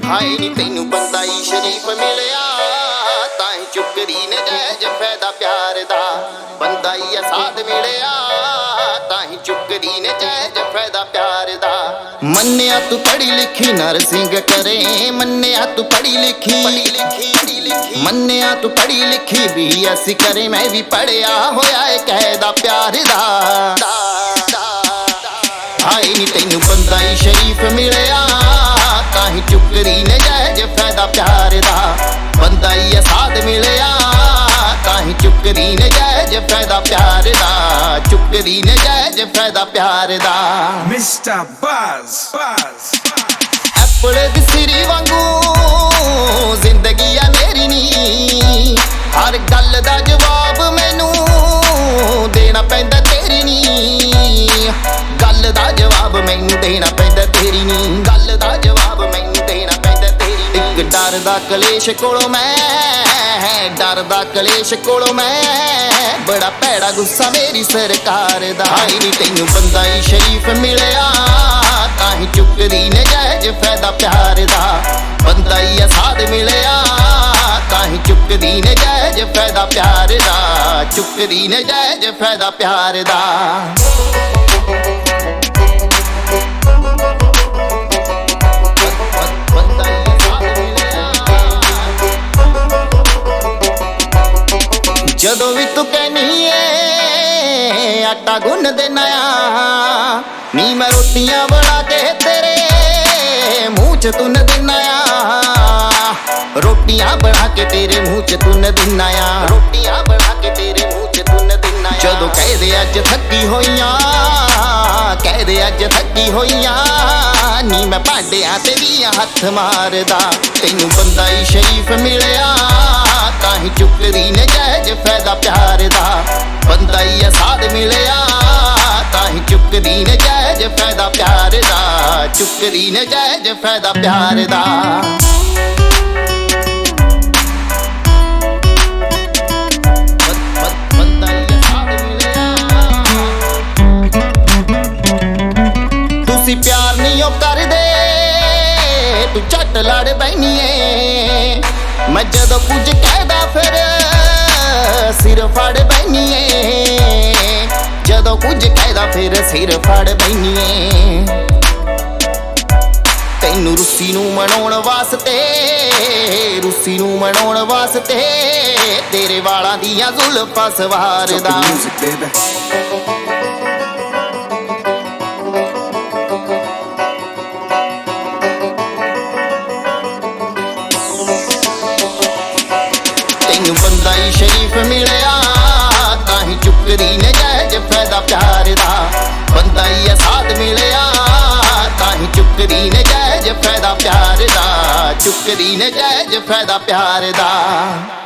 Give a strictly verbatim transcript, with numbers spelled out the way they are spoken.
ਹਾਏ ਨੀ ਤੈਨੂੰ ਬੰਦਾ ਹੀ ਸ਼ਰੀਫ ਮਿਲਿਆ ਤਾਂ ਹੀ ਚੁੱਕਦੀ ਨੇ ਜਾਇਜ਼ ਫਾਇਦਾ ਪਿਆਰ ਦਾ। ਬੰਦਾ ਹੀ ਸਾਧ ਮਿਲਿਆ ਤਾਂ ਹੀ ਚੁੱਕਦੀ ਨੇ ਜਾਇਜ਼ ਫਾਇਦਾ ਪਿਆਰ ਦਾ। ਮੰਨਿਆ ਤੂੰ ਪੜ੍ਹੀ ਲਿਖੀ ਨਰਸਿੰਗ ਕਰੇ, ਮੰਨਿਆ ਤੂੰ ਪੜ੍ਹੀ ਲਿਖੀ ਪੜ੍ਹੀ ਲਿਖੀ ਪੜ੍ਹੀ ਲਿਖੀ ਮੰਨਿਆ ਤੂੰ ਪੜ੍ਹੀ ਲਿਖੀ ਬੀ ਐਸ ਸੀ ਕਰੇ, ਮੈਂ ਵੀ ਪੜ੍ਹਿਆ ਹੋਇਆ ਏ ਕਾਇਦਾ ਪਿਆਰ ਦਾ। ਹਾਏ ਨੀ ਤੈਨੂੰ ਬੰਦਾ ਹੀ ਸ਼ਰੀਫ ਮਿਲਿਆ ਤਾਂ ਹੀ ਚੁੱਕਦੀ ਨੇ ਜਾਇਜ਼ ਫਾਇਦਾ ਪਿਆਰ ਦਾ। ਬੰਦਾ ਹੀ ਸਾਧ ਮਿਲਿਆ ਤਾਂ ਹੀ ਚੁੱਕਦੀ ਨੇ ਜਾਇਜ਼ ਫਾਇਦਾ ਪਿਆਰ ਦਾ। ਚੁੱਕਦੀ ਨੇ ਜਾਇਜ਼ ਫਾਇਦਾ ਪਿਆਰ ਦਾ। ਮਿਸਟਰ ਬਜ਼ ਬਜ਼ ਐਪਲ ਦੀ ਸਿਰੀ ਵਾਂਗੂ ਜ਼ਿੰਦਗੀ ਆ ਮੇਰੀ ਨੀ, ਹਰ ਗੱਲ ਦਾ ਜਵਾਬ ਮੈਨੂੰ ਦੇਣਾ ਪੈਂਦਾ ਤੇਰੀ ਨੀ। ਗੱਲ ਦਾ ਜਵਾਬ ਮੈਨੂੰ ਦੇਣਾ ਪੈਂਦਾ ਤੇਰੀ ਨੀ। ਗੱਲ ਦਾ ਜਵਾਬ ਮੈਨੂੰ ਦੇਣਾ ਪੈਂਦਾ ਤੇਰੀ ਨੀ। ਇੱਕ ਡਰ ਦਾ ਕਲੇਸ਼ ਕੋਲੋਂ ਮੈਂ, ਡਰ ਦਾ ਕਲੇਸ਼ ਕੋਲੋਂ ਮੈਂ, ਬੜਾ ਭੈੜਾ ਗੁੱਸਾ ਮੇਰੀ ਸਰਕਾਰ ਦਾ। ਹਾਏ ਨੀ ਤੈਨੂੰ ਬੰਦਾ ਹੀ ਸ਼ਰੀਫ ਮਿਲਿਆ ਤਾਂ ਹੀ ਚੁੱਕਦੀ ਨੇ ਜਾਇਜ਼ ਫਾਇਦਾ ਪਿਆਰ ਦਾ। ਬੰਦਾ ਹੀ ਸਾਧ ਮਿਲਿਆ ਤਾਂ ਹੀ ਚੁੱਕਦੀ ਨੇ ਜਾਇਜ਼ ਫਾਇਦਾ ਪਿਆਰ ਦਾ। ਚੁੱਕਦੀ ਨੇ ਜਾਇਜ਼ ਫਾਇਦਾ ਪਿਆਰ ਦਾ। ਜਦੋਂ ਵੀ ਤੂੰ ਕਹਿਨੀ ਏ ਆਟਾ ਗੁੰਨ ਦੇਨਾ ਆ, ਨੀ ਮੈਂ ਰੋਟੀਆਂ ਬਣਾ ਕੇ ਤੇਰੇ ਮੂੰਹ ਚ ਤੁੰਨ ਦੇਨਾ ਆ। ਰੋਟੀਆਂ ਬਣਾ ਕੇ ਤੇਰੇ ਮੂੰਹ ਚ ਤੁੰਨ ਦੇਨਾ ਆ। ਰੋਟੀਆਂ ਬਣਾ ਕੇ ਤੇਰੇ ਮੂੰਹ ਚ ਤੁੰਨ ਦੇਨਾ ਆ। ਜਦੋਂ ਕਹਦੇ ਅੱਜ ਥੱਕੀ ਹੋਈਆਂ, ਕਹਦੇ ਅੱਜ ਥੱਕੀ ਹੋਈਆਂ, ਨੀ ਮੈਂ ਭਾਂਡਿਆਂ ਤੇ ਵੀ ਹੱਥ ਮਾਰਦਾ। ਤੈਨੂੰ ਬੰਦਾ ਹੀ ਸ਼ਰੀਫ ਮਿਲਿਆ ਤਾਂ ਹੀ ਚੁੱਕਦੀ ਨੇ ਜਾਇਜ਼ ਫਾਇਦਾ ਪਿਆਰ ਦਾ। ਬੰਦਾ ਹੀ ਸਾਧ ਮਿਲਿਆ ਤਾਂ ਹੀ ਚੁੱਕਦੀ ਨੇ ਜਾਇਜ਼ ਫਾਇਦਾ ਪਿਆਰ ਦਾ। ਚੁੱਕਦੀ ਨੇ ਜਾਇਜ਼ ਫਾਇਦਾ ਪਿਆਰ ਦਾ। ਬੰਦਾ ਹੀ ਸਾਧ ਮਿਲਿਆ। ਤੁਸੀਂ ਪਿਆਰ ਨਹੀਂ ਉਹ ਕਰਦੇ, ਤੂੰ ਝੱਟ ਲੜ ਬੈਨੀ ਏ। ਮੈਂ ਜਦੋਂ ਕੁਝ ਕਹਿਦਾ ਫਿਰ ਸਿਰ ਫੜ ਬੈਨੀ ਏ। ਜਦੋਂ ਕੁਝ ਕਹਿਦਾ ਫਿਰ ਸਿਰ ਫੜ ਬੈਨੀ ਏ। ਤੈਨੂੰ ਰੁੱਸੀ ਨੂੰ ਮਨਾਉਣ ਵਾਸਤੇ, ਰੁੱਸੀ ਨੂੰ ਮਨਾਉਣ ਵਾਸਤੇ ਤੇਰੇ ਵਾਲਾਂ ਦੀਆਂ ਜ਼ੁਲਫਾਂ ਸਵਾਰਦਾ। ਤੈਨੂੰ ਬੰਦਾ ਹੀ ਸ਼ਰੀਫ ਮਿਲਿਆ ਤਾਂ ਹੀ ਚੁੱਕਦੀ ਨੇ ਜਾਇਜ਼ ਫਾਇਦਾ ਪਿਆਰ ਦਾ। ਬੰਦਾ ਹੀ ਸਾਧ ਮਿਲਿਆ ਤਾਂ ਹੀ ਚੁੱਕਦੀ ਨੇ ਜਾਇਜ਼ ਫਾਇਦਾ ਪਿਆਰ ਦਾ। ਚੁੱਕਦੀ ਨੇ ਜਾਇਜ਼ ਫਾਇਦਾ ਪਿਆਰ ਦਾ।